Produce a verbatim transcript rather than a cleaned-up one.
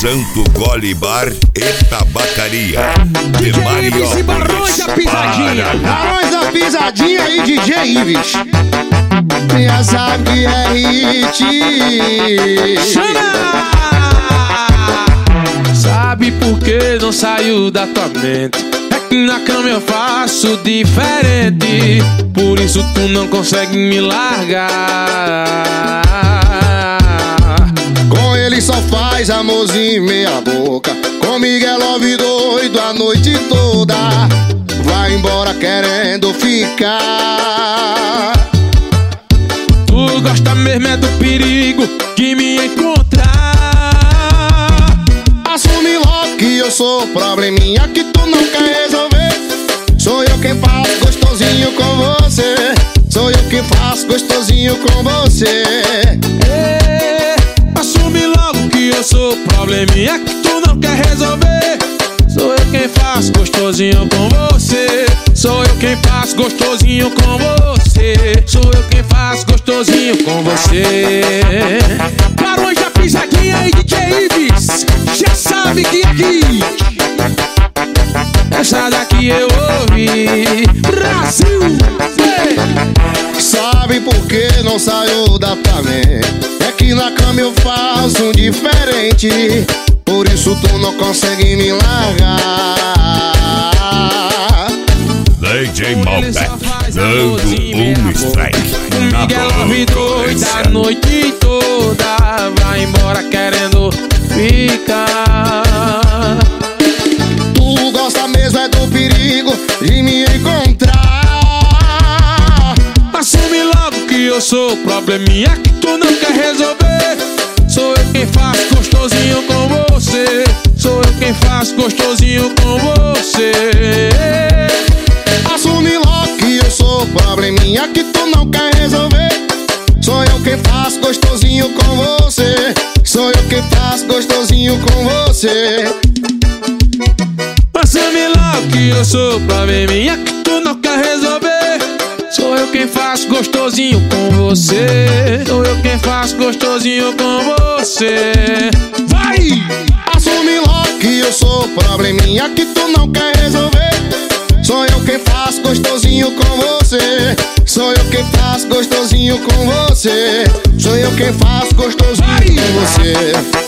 Santo Gole Bar e Tabacaria. D J Ives e Barões da Pisadinha. Barões da Pisadinha e D J Ives. Já sabe que é hit. Chama! Sabe por que não saiu da tua mente? É que na cama eu faço diferente. Por isso tu não consegue me largar. Com ele só faz amorzinho meia boca. Comigo é love doido a noite toda. Vai embora querendo ficar. Tu gosta mesmo é do perigo de me encontrar. Assume logo que eu sou probleminha que tu não quer resolver. Sou eu quem faço gostosinho com você. Sou eu quem faço gostosinho com você. É, assume logo que eu sou probleminha que tu não quer resolver. Sou eu quem faço gostosinho com você. Sou eu quem faço gostosinho com você. Sou eu quem faço gostosinho com você. Barões da Pisadinha e D J Ives, já sabe que aqui essa daqui eu ouvi. Brasil! Ei! Sabe por que não saiu da tua mente? É que na cama eu faço um diferente. Por isso tu não consegue me largar. D J Malbec dando um strike na Comigo é love doida a noite toda. Vai embora querendo ficar. Tu gosta mesmo é do perigo de me encontrar. Assume logo que eu sou probleminha que tu não quer resolver. Sou eu quem faço gostosinho com você. Sou eu quem faço gostosinho com você. Assume logo que eu sou probleminha que tu não quer resolver. Sou eu quem faço gostosinho com você. Sou eu quem faço gostosinho com você. Assume logo que eu sou probleminha que tu não quer resolver. Sou eu quem faço gostosinho com você. Sou eu quem faço gostosinho com você. Vai! Assume logo que eu sou probleminha que tu não quer resolver. Sou eu quem faço gostosinho com você. Sou eu quem faço gostosinho com você. Sou eu quem faço gostosinho com você.